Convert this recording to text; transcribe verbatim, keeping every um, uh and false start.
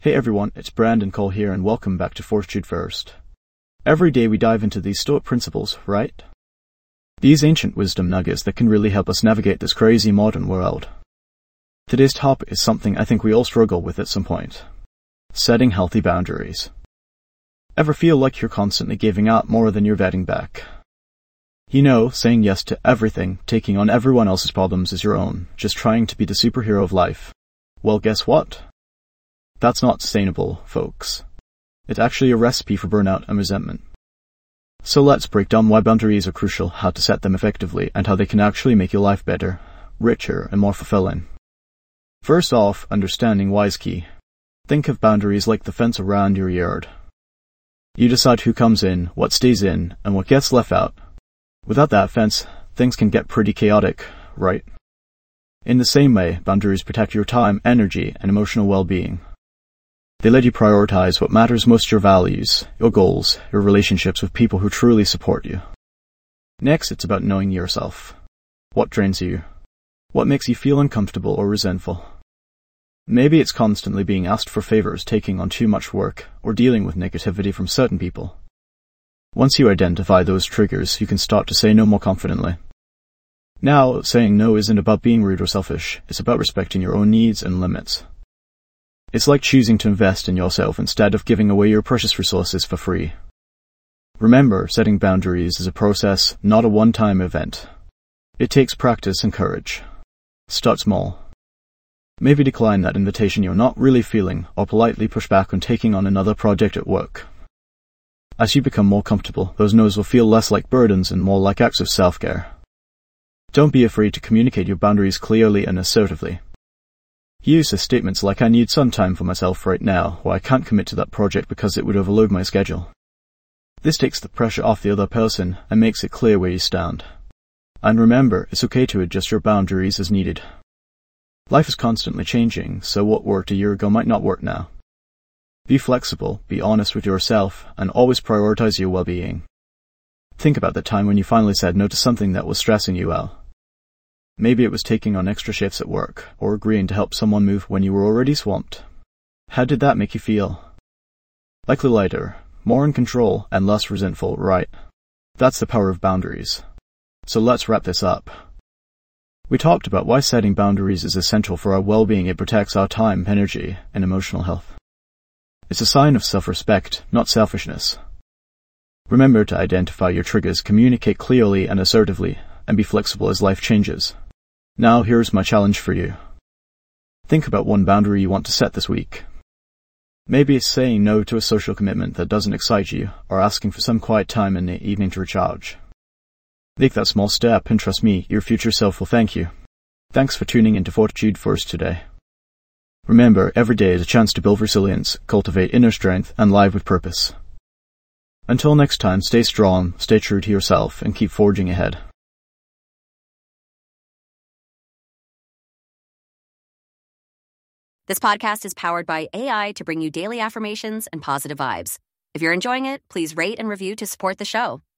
Hey everyone, it's Brandon Cole here and welcome back to Fortitude First. Every day we dive into these Stoic principles, right? These ancient wisdom nuggets that can really help us navigate this crazy modern world. Today's topic is something I think we all struggle with at some point. Setting healthy boundaries. Ever feel like you're constantly giving out more than you're getting back? You know, saying yes to everything, taking on everyone else's problems as your own, just trying to be the superhero of life. Well, guess what? That's not sustainable, folks. It's actually a recipe for burnout and resentment. So let's break down why boundaries are crucial, how to set them effectively, and how they can actually make your life better, richer, and more fulfilling. First off, understanding why is key. Think of boundaries like the fence around your yard. You decide who comes in, what stays in, and what gets left out. Without that fence, things can get pretty chaotic, right? In the same way, boundaries protect your time, energy, and emotional well-being. They let you prioritize what matters most, your values, your goals, your relationships with people who truly support you. Next, it's about knowing yourself. What drains you? What makes you feel uncomfortable or resentful? Maybe it's constantly being asked for favors, taking on too much work, or dealing with negativity from certain people. Once you identify those triggers, you can start to say no more confidently. Now, saying no isn't about being rude or selfish, it's about respecting your own needs and limits. It's like choosing to invest in yourself instead of giving away your precious resources for free. Remember, setting boundaries is a process, not a one-time event. It takes practice and courage. Start small. Maybe decline that invitation you're not really feeling, or politely push back on taking on another project at work. As you become more comfortable, those no's will feel less like burdens and more like acts of self-care. Don't be afraid to communicate your boundaries clearly and assertively. Use statements like, I need some time for myself right now, or I can't commit to that project because it would overload my schedule. This takes the pressure off the other person and makes it clear where you stand. And remember, it's okay to adjust your boundaries as needed. Life is constantly changing, so what worked a year ago might not work now. Be flexible, be honest with yourself, and always prioritize your well-being. Think about the time when you finally said no to something that was stressing you out. Maybe it was taking on extra shifts at work, or agreeing to help someone move when you were already swamped. How did that make you feel? Likely lighter, more in control, and less resentful, right? That's the power of boundaries. So let's wrap this up. We talked about why setting boundaries is essential for our well-being. It protects our time, energy, and emotional health. It's a sign of self-respect, not selfishness. Remember to identify your triggers, communicate clearly and assertively, and be flexible as life changes. Now here's my challenge for you. Think about one boundary you want to set this week. Maybe it's saying no to a social commitment that doesn't excite you, or asking for some quiet time in the evening to recharge. Take that small step, and trust me, your future self will thank you. Thanks for tuning into Fortitude First today. Remember, every day is a chance to build resilience, cultivate inner strength, and live with purpose. Until next time, stay strong, stay true to yourself, and keep forging ahead. This podcast is powered by A I to bring you daily affirmations and positive vibes. If you're enjoying it, please rate and review to support the show.